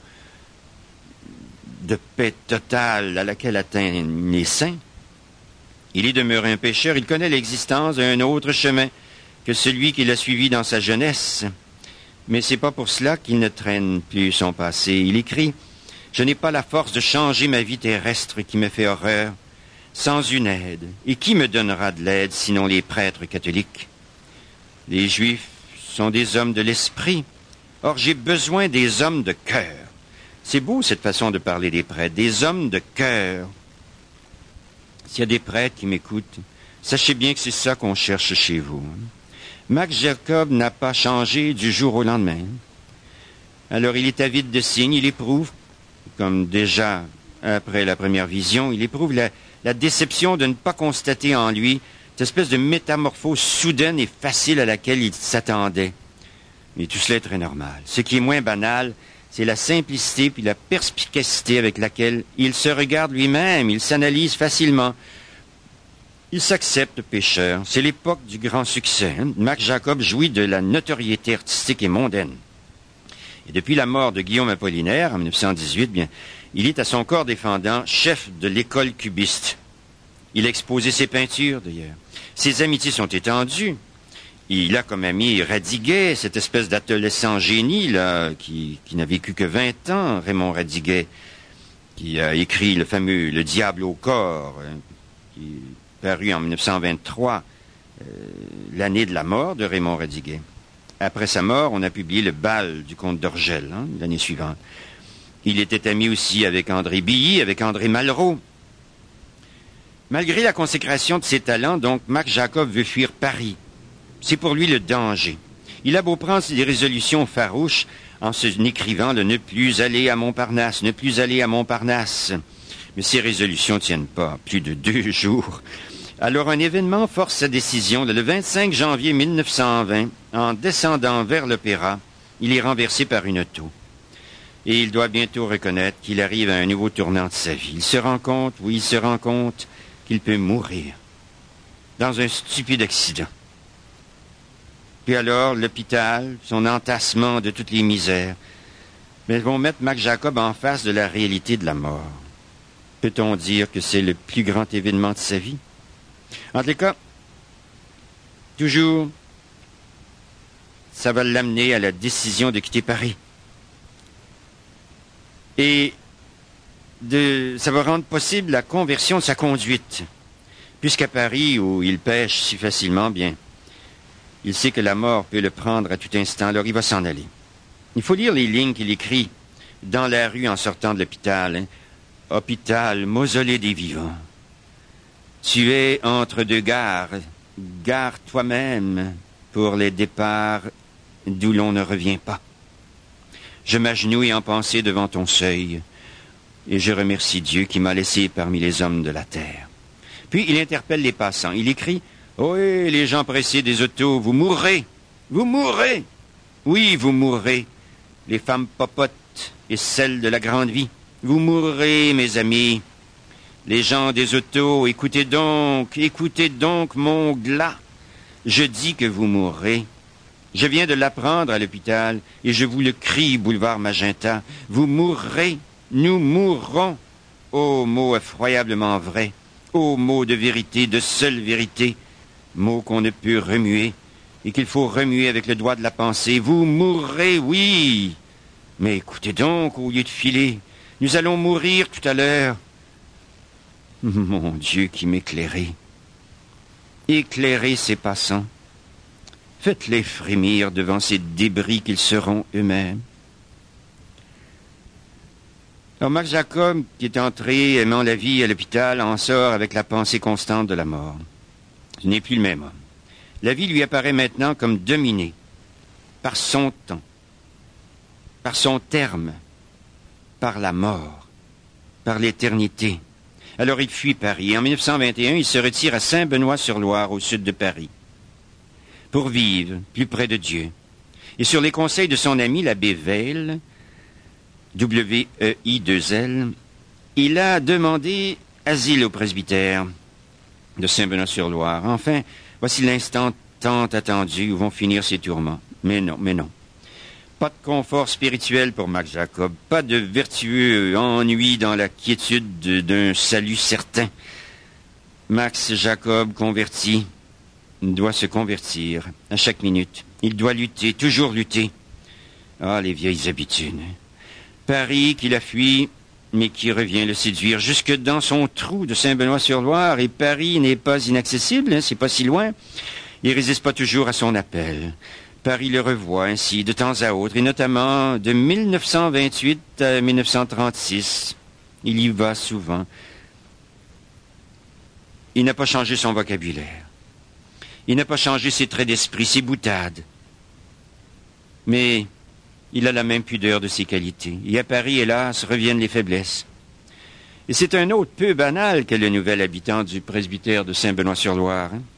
de paix totale à laquelle atteignent les saints, il est demeuré un pécheur. Il connaît l'existence d'un autre chemin que celui qu'il a suivi dans sa jeunesse. Mais c'est pas pour cela qu'il ne traîne plus son passé. Il écrit: « Je n'ai pas la force de changer ma vie terrestre qui me fait horreur sans une aide. Et qui me donnera de l'aide sinon les prêtres catholiques? Les Juifs sont des hommes de l'esprit. Or, j'ai besoin des hommes de cœur. » C'est beau, cette façon de parler des prêtres. Des hommes de cœur. S'il y a des prêtres qui m'écoutent, sachez bien que c'est ça qu'on cherche chez vous. Max Jacob n'a pas changé du jour au lendemain. Alors, il est avide de signes, il éprouve, comme déjà après la première vision, il éprouve la, la déception de ne pas constater en lui cette espèce de métamorphose soudaine et facile à laquelle il s'attendait. Mais tout cela est très normal. Ce qui est moins banal, c'est la simplicité puis la perspicacité avec laquelle il se regarde lui-même, il s'analyse facilement. Il s'accepte pécheur. C'est l'époque du grand succès. Hein? Max Jacob jouit de la notoriété artistique et mondaine. Et depuis la mort de Guillaume Apollinaire, en mille neuf cent dix-huit, bien, il est à son corps défendant chef de l'école cubiste. Il a exposé ses peintures, d'ailleurs. Ses amitiés sont étendues. Il a comme ami Radiguet, cette espèce d'adolescent génie, là, qui, qui n'a vécu que vingt ans, Raymond Radiguet, qui a écrit le fameux « Le diable au corps hein, », qui est paru en mille neuf cent vingt-trois, euh, l'année de la mort de Raymond Radiguet. Après sa mort, on a publié Le bal du comte d'Orgel, hein, l'année suivante. Il était ami aussi avec André Billy, avec André Malraux. Malgré la consécration de ses talents, donc, Max Jacob veut fuir Paris. C'est pour lui le danger. Il a beau prendre des résolutions farouches en se écrivant de ne plus aller à Montparnasse, ne plus aller à Montparnasse. Mais ces résolutions ne tiennent pas plus de deux jours. Alors un événement force sa décision. Le vingt-cinq janvier mille neuf cent vingt, en descendant vers l'opéra, il est renversé par une auto. Et il doit bientôt reconnaître qu'il arrive à un nouveau tournant de sa vie. Il se rend compte, oui, il se rend compte qu'il peut mourir dans un stupide accident. Puis alors, l'hôpital, son entassement de toutes les misères, mais vont mettre Max Jacob en face de la réalité de la mort. Peut-on dire que c'est le plus grand événement de sa vie? En tous les cas, toujours, ça va l'amener à la décision de quitter Paris. Et de, ça va rendre possible la conversion de sa conduite. Puisqu'à Paris, où il pêche si facilement, bien, il sait que la mort peut le prendre à tout instant, alors il va s'en aller. Il faut lire les lignes qu'il écrit dans la rue en sortant de l'hôpital. Hein. Hôpital, mausolée des vivants. Tu es entre deux gares. Gare toi-même pour les départs d'où l'on ne revient pas. Je m'agenouille en pensée devant ton seuil, et je remercie Dieu qui m'a laissé parmi les hommes de la terre. Puis il interpelle les passants. Il écrit « Ohé, les gens pressés des autos, vous mourrez, vous mourrez. Oui, vous mourrez, les femmes popotes et celles de la grande vie. Vous mourrez, mes amis. Les gens des autos, écoutez donc, écoutez donc mon glas. Je dis que vous mourrez. Je viens de l'apprendre à l'hôpital, et je vous le crie, boulevard Magenta. Vous mourrez, nous mourrons. Ô mot effroyablement vrai, ô mot de vérité, de seule vérité, mot qu'on ne peut remuer, et qu'il faut remuer avec le doigt de la pensée. Vous mourrez, oui. Mais écoutez donc, au lieu de filer, nous allons mourir tout à l'heure. Mon Dieu qui m'éclairait. Éclairez ces passants. Faites-les frémir devant ces débris qu'ils seront eux-mêmes. Alors Marc Jacob, qui est entré aimant la vie à l'hôpital, en sort avec la pensée constante de la mort. Ce n'est plus le même homme. La vie lui apparaît maintenant comme dominée par son temps, par son terme, par la mort, par l'éternité. Alors il fuit Paris. En mille neuf cent vingt et un, il se retire à Saint-Benoît-sur-Loire, au sud de Paris, pour vivre plus près de Dieu. Et sur les conseils de son ami l'abbé Weil, W E I deux L, il a demandé asile au presbytère de Saint-Benoît-sur-Loire. Enfin, voici l'instant tant attendu où vont finir ses tourments. Mais non, mais non. Pas de confort spirituel pour Marc Jacob, pas de vertueux ennui dans la quiétude d'un salut certain. Max Jacob converti doit se convertir à chaque minute. Il doit lutter, toujours lutter. Ah, les vieilles habitudes. Paris qu'il a fui, mais qui revient le séduire jusque dans son trou de Saint-Benoît-sur-Loire. Et Paris n'est pas inaccessible, hein, c'est pas si loin. Il résiste pas toujours à son appel. Paris le revoit ainsi de temps à autre, et notamment de mille neuf cent vingt-huit à mille neuf cent trente-six. Il y va souvent. Il n'a pas changé son vocabulaire. Il n'a pas changé ses traits d'esprit, ses boutades. Mais il a la même pudeur de ses qualités. Et à Paris, hélas, reviennent les faiblesses. Et c'est un autre peu banal que le nouvel habitant du presbytère de Saint-Benoît-sur-Loire. Hein?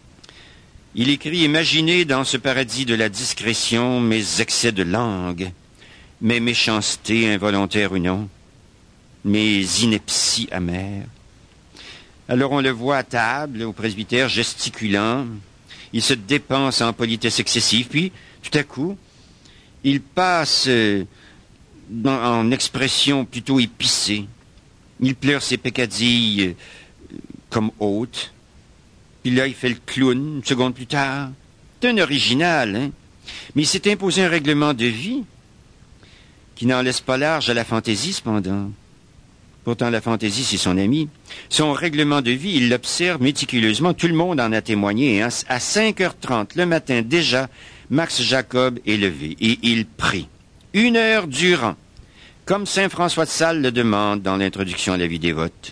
Il écrit « Imaginez dans ce paradis de la discrétion mes excès de langue, mes méchancetés involontaires ou non, mes inepties amères. » Alors on le voit à table, au presbytère, gesticulant. Il se dépense en politesse excessive, puis, tout à coup, il passe euh, dans, en expression plutôt épicée. Il pleure ses peccadilles euh, comme hôtes. Puis là, il fait le clown, une seconde plus tard. C'est un original, hein? Mais il s'est imposé un règlement de vie qui n'en laisse pas large à la fantaisie, cependant. Pourtant, la fantaisie, c'est son ami. Son règlement de vie, il l'observe méticuleusement. Tout le monde en a témoigné. Hein? À cinq heures trente, le matin, déjà, Max Jacob est levé et il prie. Une heure durant, comme saint François de Sales le demande dans l'introduction à la vie dévote.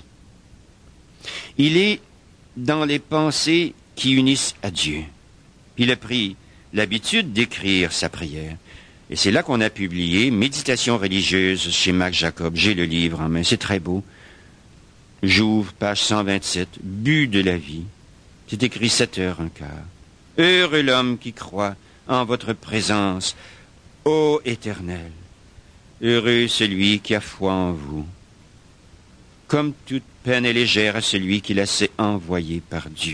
Il est dans les pensées qui unissent à Dieu. Il a pris l'habitude d'écrire sa prière. Et c'est là qu'on a publié « Méditation religieuse » chez Max Jacob. J'ai le livre en main, c'est très beau. J'ouvre, page cent vingt-sept, « But de la vie ». C'est écrit sept heures un quart. « Heureux l'homme qui croit en votre présence, ô Éternel. Heureux celui qui a foi en vous. Comme toute peine est légère à celui qui la sait envoyer par Dieu. »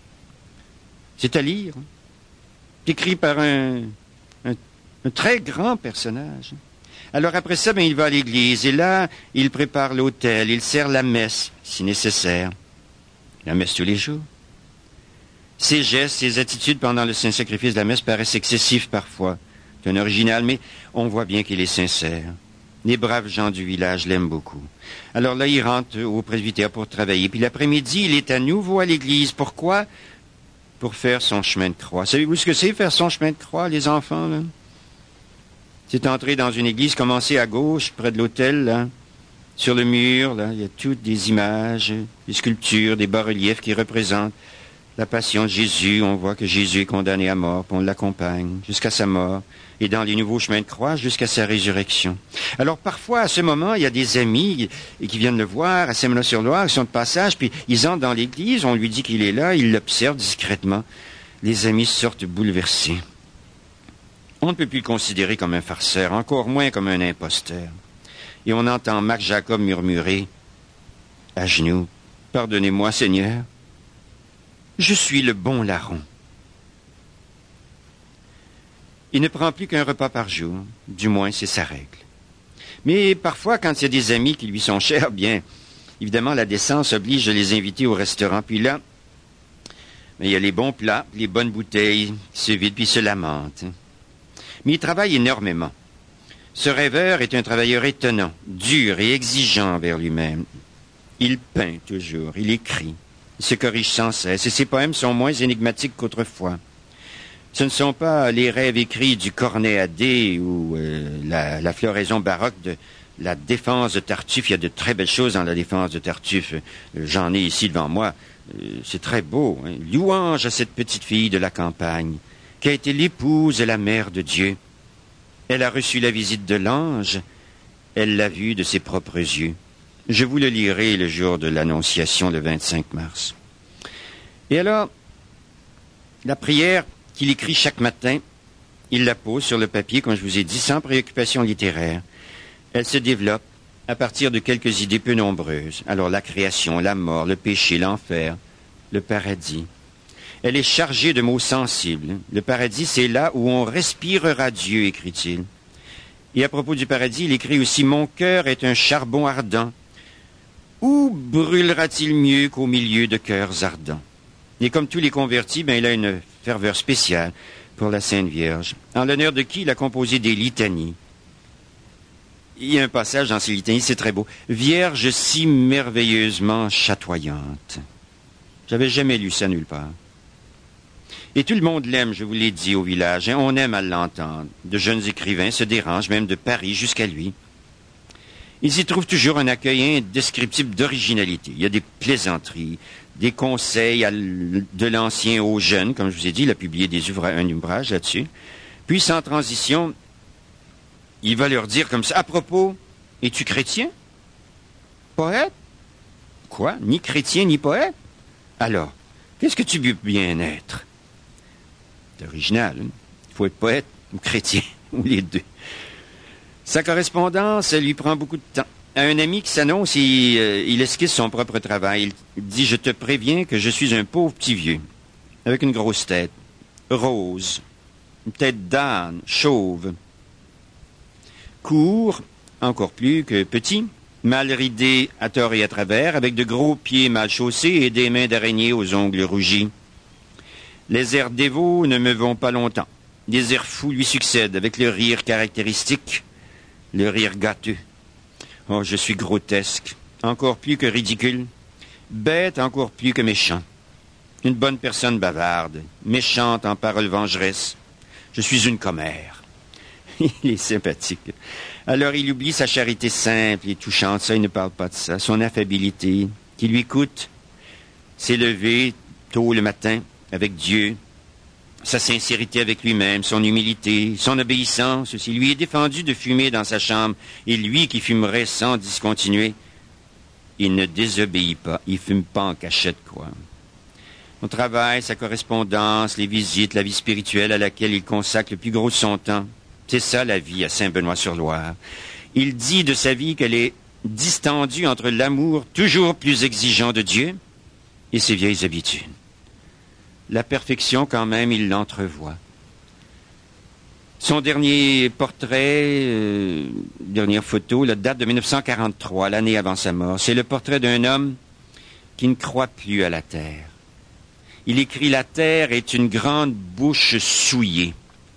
C'est à lire. C'est écrit par un... un Un très grand personnage. Alors après ça, ben, il va à l'église et là, il prépare l'autel, il sert la messe, si nécessaire. La messe tous les jours. Ses gestes, ses attitudes pendant le Saint-Sacrifice de la messe paraissent excessifs parfois. C'est un original, mais on voit bien qu'il est sincère. Les braves gens du village l'aiment beaucoup. Alors là, il rentre au presbytère pour travailler. Puis l'après-midi, il est à nouveau à l'église. Pourquoi? Pour faire son chemin de croix. Savez-vous ce que c'est, faire son chemin de croix, les enfants, là? C'est entrer dans une église, commencer à gauche, près de l'autel, là. Sur le mur, là, il y a toutes des images, des sculptures, des bas-reliefs qui représentent la passion de Jésus. On voit que Jésus est condamné à mort, puis on l'accompagne jusqu'à sa mort, et dans les nouveaux chemins de croix jusqu'à sa résurrection. Alors parfois, à ce moment, il y a des amis qui viennent le voir à Saint-Benoît-sur-Loire, ils sont de passage, puis ils entrent dans l'église, on lui dit qu'il est là, ils l'observent discrètement. Les amis sortent bouleversés. On ne peut plus le considérer comme un farceur, encore moins comme un imposteur. Et on entend Marc Jacob murmurer, à genoux, « Pardonnez-moi, Seigneur, je suis le bon larron. » Il ne prend plus qu'un repas par jour, du moins c'est sa règle. Mais parfois, quand il y a des amis qui lui sont chers, bien, évidemment, la décence oblige de les inviter au restaurant. Puis là, il y a les bons plats, les bonnes bouteilles qui se vident puis se lamentent. Mais il travaille énormément. Ce rêveur est un travailleur étonnant, dur et exigeant envers lui-même. Il peint toujours, il écrit, il se corrige sans cesse, et ses poèmes sont moins énigmatiques qu'autrefois. Ce ne sont pas les rêves écrits du Cornet à dés ou euh, la, la floraison baroque de la défense de Tartuffe. Il y a de très belles choses dans la défense de Tartuffe. Euh, j'en ai ici devant moi. Euh, c'est très beau. Hein. Louange à cette petite fille de la campagne, qui a été l'épouse et la mère de Dieu. Elle a reçu la visite de l'ange, elle l'a vue de ses propres yeux. Je vous le lirai le jour de l'Annonciation, le vingt-cinq mars. Et alors, la prière qu'il écrit chaque matin, il la pose sur le papier, comme je vous ai dit, sans préoccupation littéraire. Elle se développe à partir de quelques idées peu nombreuses. Alors, la création, la mort, le péché, l'enfer, le paradis. Elle est chargée de mots sensibles. Le paradis, c'est là où on respirera Dieu, écrit-il. Et à propos du paradis, il écrit aussi « Mon cœur est un charbon ardent. Où brûlera-t-il mieux qu'au milieu de cœurs ardents ?» Et comme tous les convertis, ben, il a une ferveur spéciale pour la Sainte Vierge. En l'honneur de qui il a composé des litanies. Il y a un passage dans ces litanies, c'est très beau. « Vierge si merveilleusement chatoyante. » J'avais jamais lu ça nulle part. Et tout le monde l'aime, je vous l'ai dit, au village. Hein? On aime à l'entendre. De jeunes écrivains se dérangent, même de Paris jusqu'à lui. Ils y trouvent toujours un accueil indescriptible d'originalité. Il y a des plaisanteries, des conseils à l- de l'ancien aux jeunes, comme je vous ai dit, il a publié des ouvra- un ouvrage là-dessus. Puis, sans transition, il va leur dire comme ça, « À propos, es-tu chrétien? Poète? Quoi? Ni chrétien, ni poète? Alors, qu'est-ce que tu veux bien être? » C'est original, hein? Il faut être poète ou chrétien, ou les deux. Sa correspondance lui prend beaucoup de temps. À un ami qui s'annonce, il, euh, il esquisse son propre travail. Il dit « Je te préviens que je suis un pauvre petit vieux, avec une grosse tête, rose, une tête d'âne, chauve, court, encore plus que petit, mal ridé à tort et à travers, avec de gros pieds mal chaussés et des mains d'araignée aux ongles rougis. Les airs dévots ne me vont pas longtemps. Des airs fous lui succèdent, avec le rire caractéristique, le rire gâteux. Oh, je suis grotesque, encore plus que ridicule, bête encore plus que méchant. Une bonne personne bavarde, méchante en paroles vengeresses. Je suis une commère. » Il est sympathique. Alors il oublie sa charité simple et touchante, ça il ne parle pas de ça, son affabilité, qui lui coûte s'élever tôt le matin avec Dieu, sa sincérité avec lui-même, son humilité, son obéissance aussi. Lui est défendu de fumer dans sa chambre, et lui qui fumerait sans discontinuer, il ne désobéit pas, il fume pas en cachette, quoi. Son travail, sa correspondance, les visites, la vie spirituelle à laquelle il consacre le plus gros de son temps, c'est ça la vie à Saint-Benoît-sur-Loire. Il dit de sa vie qu'elle est distendue entre l'amour toujours plus exigeant de Dieu et ses vieilles habitudes. La perfection, quand même, il l'entrevoit. Son dernier portrait, euh, dernière photo, la date de mille neuf cent quarante-trois, l'année avant sa mort. C'est le portrait d'un homme qui ne croit plus à la terre. Il écrit « La terre est une grande bouche souillée ».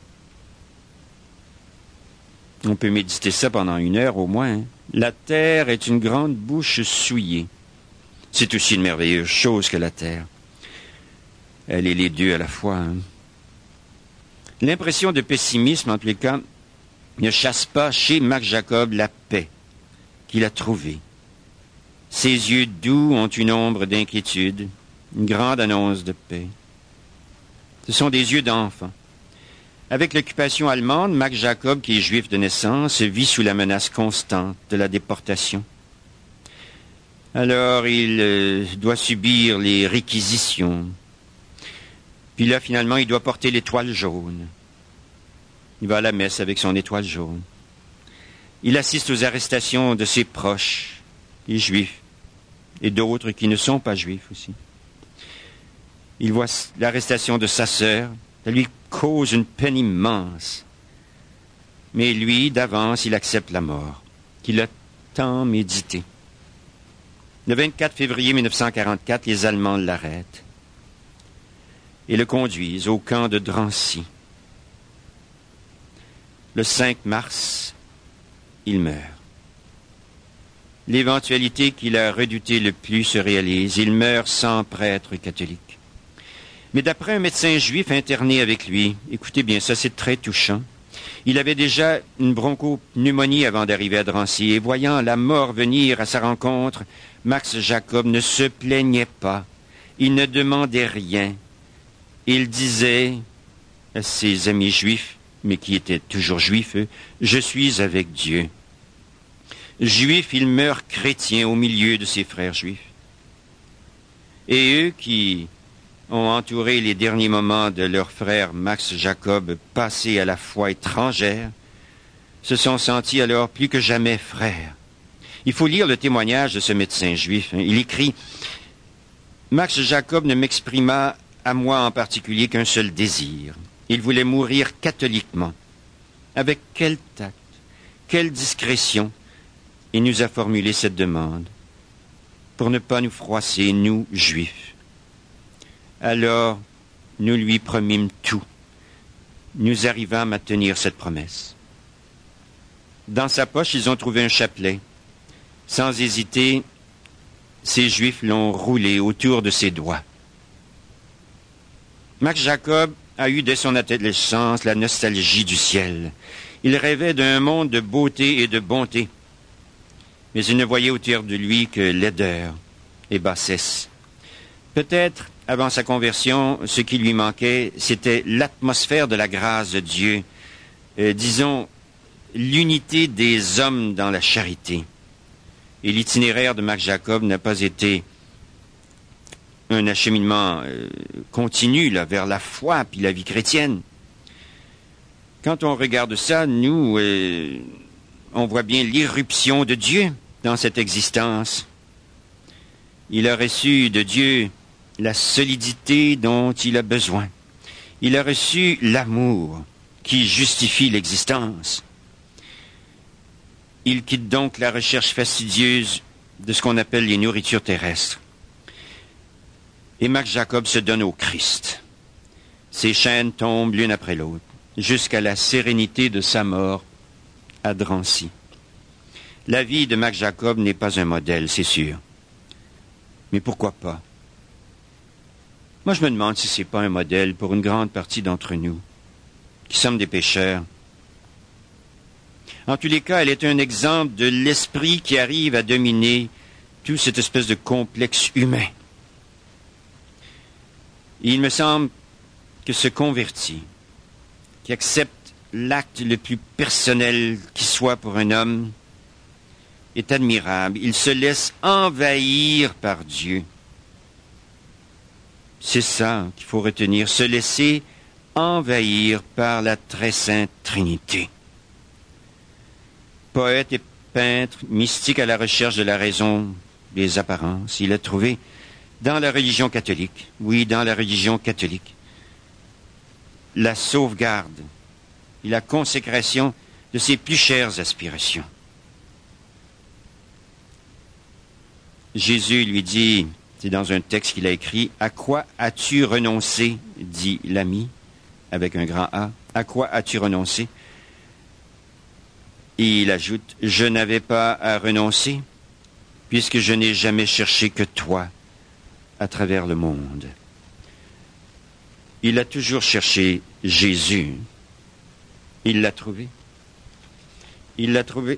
On peut méditer ça pendant une heure au moins. Hein? La terre est une grande bouche souillée. C'est aussi une merveilleuse chose que la terre. Elle est les deux à la fois. Hein? L'impression de pessimisme, en tous les cas, ne chasse pas chez Max Jacob la paix qu'il a trouvée. Ses yeux doux ont une ombre d'inquiétude, une grande annonce de paix. Ce sont des yeux d'enfant. Avec l'occupation allemande, Max Jacob, qui est juif de naissance, vit sous la menace constante de la déportation. Alors, il euh, doit subir les réquisitions. Puis là, finalement, il doit porter l'étoile jaune. Il va à la messe avec son étoile jaune. Il assiste aux arrestations de ses proches, les juifs, et d'autres qui ne sont pas juifs aussi. Il voit l'arrestation de sa sœur. Ça lui cause une peine immense. Mais lui, d'avance, il accepte la mort, qu'il a tant médité. Le vingt-quatre février mille neuf cent quarante-quatre, les Allemands l'arrêtent et le conduisent au camp de Drancy. Le cinq mars, il meurt. L'éventualité qu'il a redoutée le plus se réalise. Il meurt sans prêtre catholique. Mais d'après un médecin juif interné avec lui, écoutez bien ça, c'est très touchant, il avait déjà une bronchopneumonie avant d'arriver à Drancy, et voyant la mort venir à sa rencontre, Max Jacob ne se plaignait pas, il ne demandait rien. Il disait à ses amis juifs, mais qui étaient toujours juifs, eux, « Je suis avec Dieu ». Juif, il meurt chrétien au milieu de ses frères juifs. Et eux qui ont entouré les derniers moments de leur frère Max Jacob, passé à la foi étrangère, se sont sentis alors plus que jamais frères. Il faut lire le témoignage de ce médecin juif. Il écrit « Max Jacob ne m'exprima à moi en particulier qu'un seul désir. Il voulait mourir catholiquement. Avec quel tact, quelle discrétion, il nous a formulé cette demande, pour ne pas nous froisser, nous, juifs. Alors, nous lui promîmes tout. Nous arrivâmes à tenir cette promesse. Dans sa poche, ils ont trouvé un chapelet. Sans hésiter, ces Juifs l'ont roulé autour de ses doigts. Max Jacob a eu dès son adolescence la nostalgie du ciel. Il rêvait d'un monde de beauté et de bonté. Mais il ne voyait autour de lui que laideur et bassesse. Peut-être, avant sa conversion, ce qui lui manquait, c'était l'atmosphère de la grâce de Dieu. Euh, disons, l'unité des hommes dans la charité. Et l'itinéraire de Max Jacob n'a pas été un acheminement euh, continu là, vers la foi puis la vie chrétienne. Quand on regarde ça, nous, euh, on voit bien l'irruption de Dieu dans cette existence. Il a reçu de Dieu la solidité dont il a besoin. Il a reçu l'amour qui justifie l'existence. Il quitte donc la recherche fastidieuse de ce qu'on appelle les nourritures terrestres. Et Max Jacob se donne au Christ. Ses chaînes tombent l'une après l'autre, jusqu'à la sérénité de sa mort à Drancy. La vie de Max Jacob n'est pas un modèle, c'est sûr. Mais pourquoi pas? Moi, je me demande si c'est pas un modèle pour une grande partie d'entre nous, qui sommes des pécheurs. En tous les cas, elle est un exemple de l'esprit qui arrive à dominer toute cette espèce de complexe humain. Et il me semble que ce converti, qui accepte l'acte le plus personnel qui soit pour un homme, est admirable. Il se laisse envahir par Dieu. C'est ça qu'il faut retenir, se laisser envahir par la très sainte Trinité. Poète et peintre, mystique à la recherche de la raison des apparences, il a trouvé dans la religion catholique, oui, dans la religion catholique, la sauvegarde et la consécration de ses plus chères aspirations. Jésus lui dit, c'est dans un texte qu'il a écrit, « À quoi as-tu renoncé ?» dit l'ami, avec un grand A. « À quoi as-tu renoncé ?» Et il ajoute, « Je n'avais pas à renoncer, puisque je n'ai jamais cherché que toi à travers le monde. » Il a toujours cherché Jésus. Il l'a trouvé. Il l'a trouvé.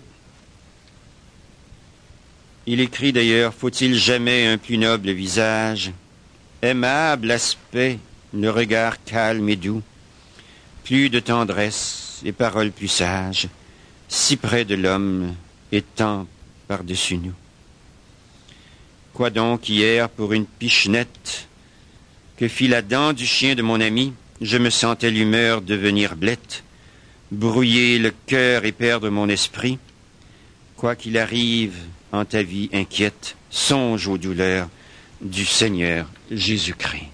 Il écrit d'ailleurs, faut-il jamais un plus noble visage, aimable aspect, le regard calme et doux, plus de tendresse et paroles plus sages, si près de l'homme et tant par-dessus nous. Quoi donc hier pour une pichenette que fit la dent du chien de mon ami, je me sentais l'humeur devenir blette, brouiller le cœur et perdre mon esprit. Quoi qu'il arrive en ta vie inquiète, songe aux douleurs du Seigneur Jésus-Christ.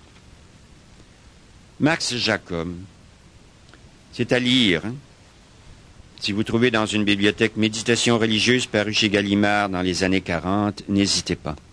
Max Jacob, c'est à lire. Hein? Si vous trouvez dans une bibliothèque Méditation religieuse parue chez Gallimard dans les années quarante, n'hésitez pas.